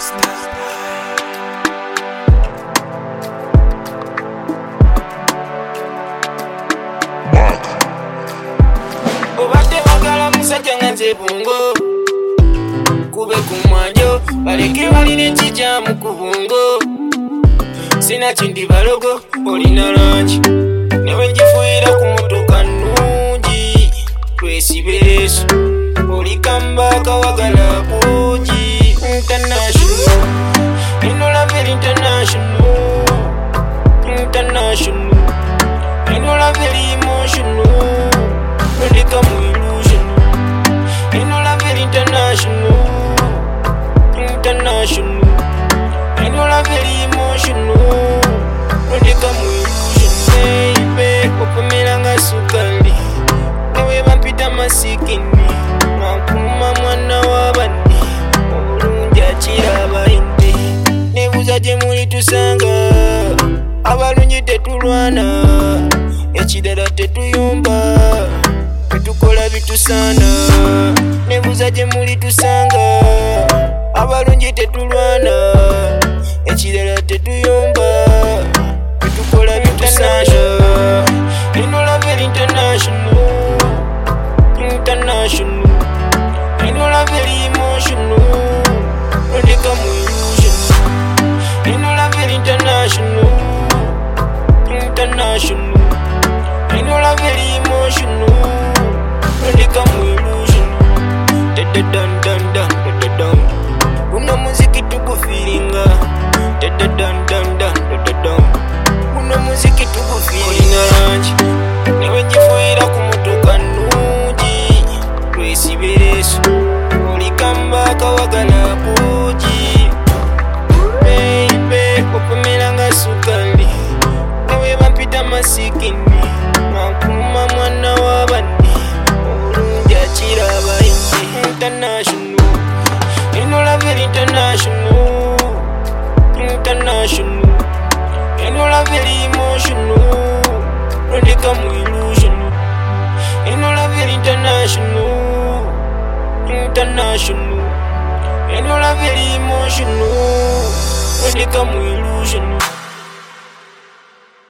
Obadde wagala musajja nga nze bungo kube ku mwanjo baleke balina ekijjamu ku bungo sina kindi balogo olina langi newe njifuira ku motoka nnungi twesibe leesu oli kambaka wagala bungi international enola very international international enola very emotional Radical illusion, enola very international, international, enola very emotional. Radical illusion, baby, opamela nga sukali, newe bampita masikini, makuma mwana wabandi, olungi akira abayindi, nebuuza gye muli tusanga, abalungi tetulwana, ekirala tetuyomba. Tukola bitusaana nebuuza gye muli tusanga abalungi tetulwana ekirala tetuyomba tukola bitusaana enola very international international enola very emotional Radical illusion enola very international international enola very emotional Radical illusion, dun dun dun dun dun dun. Uno muziki tuku feelinga, dun dun dun dun dun dun. Uno muziki tuku feelinga rangi, newe njifuira ku motoka nnungi, twesibe leesu, oli kambaka wagala bungi. Baby, opamela nga sukali, newe bampita masikini, makuma mwana wabandi. International, enola very international, international, enola very emotional, Radical illusion, enola very international, international, enola very emotional, Radical illusion.